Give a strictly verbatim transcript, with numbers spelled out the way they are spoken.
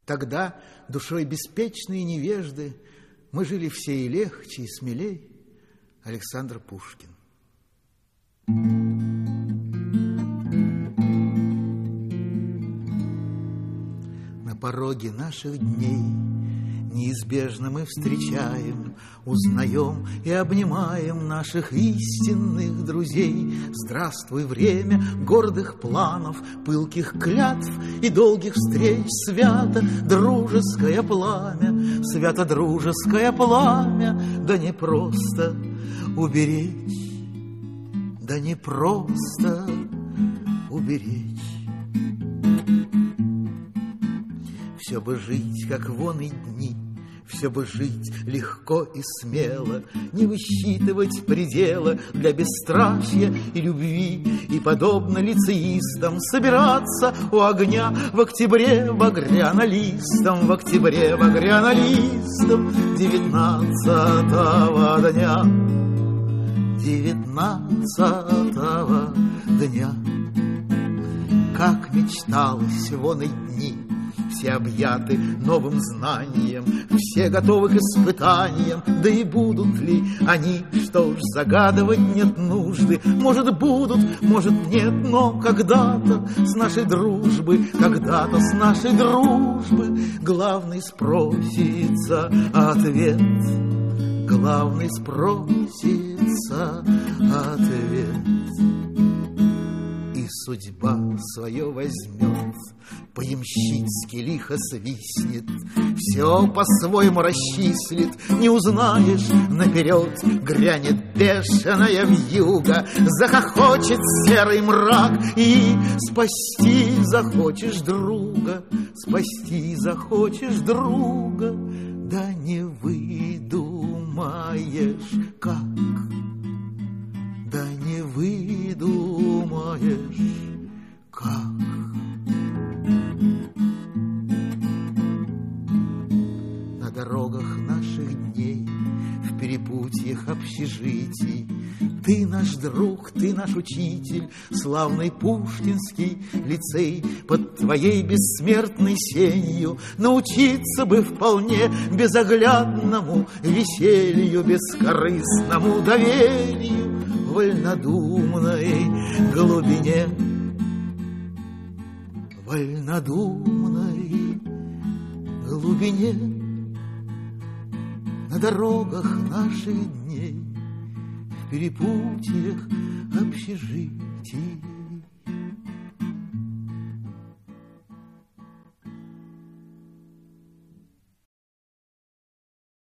Тогда, душой беспечной и невежды, мы жили все и легче, и смелей. Александр Пушкин. На пороге наших дней неизбежно мы встречаем, узнаем и обнимаем наших истинных друзей. Здравствуй, время гордых планов, пылких клятв и долгих встреч. Свято дружеское пламя, свято дружеское пламя, да не просто уберечь, да не просто уберечь. Все бы жить, как вон и дни, все бы жить легко и смело, не высчитывать предела для бесстрашия и любви, и, подобно лицеистам, собираться у огня в октябре багряно-листом, в октябре багряно-листом девятнадцатого дня, девятнадцатого дня. Как мечталось вон и дни, все объяты новым знанием, все готовы к испытаниям. Да и будут ли они, что уж загадывать нет нужды. Может, будут, может, нет, но когда-то с нашей дружбы, когда-то с нашей дружбы главный спросится ответ, главный спросится ответ. И судьба свое возьмет, по-ямщицки лихо свистнет, все по-своему расчислит, не узнаешь наперед, грянет бешеная вьюга, захохочет серый мрак, и спасти захочешь друга, спасти захочешь друга, да не выдумаешь как, да не выдумаешь как. На дорогах наших дней, в перепутьях общежитий, ты наш друг, ты наш учитель, славный Пушкинский лицей. Под твоей бессмертной сенью научиться бы вполне безоглядному веселью, бескорыстному доверию, вольнодумной глубине, вольнодумной глубине. На дорогах наших дней, в перепутьях общежитий.